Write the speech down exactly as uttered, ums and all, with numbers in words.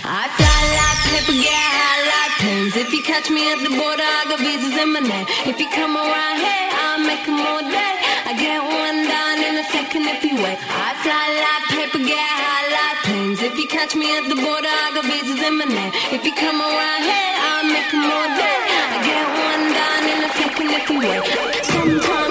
I fly like paper, get high like planes. If you catch me at the border, I got visas in my name. If you come around here, I'll make them all day. I get one down in a second if you wait. I fly like paper, get high like planes. If you catch me at the border, I got visas in my name. If you come around here, I'll make them all day. I get one down in a second if you wait. Sometimes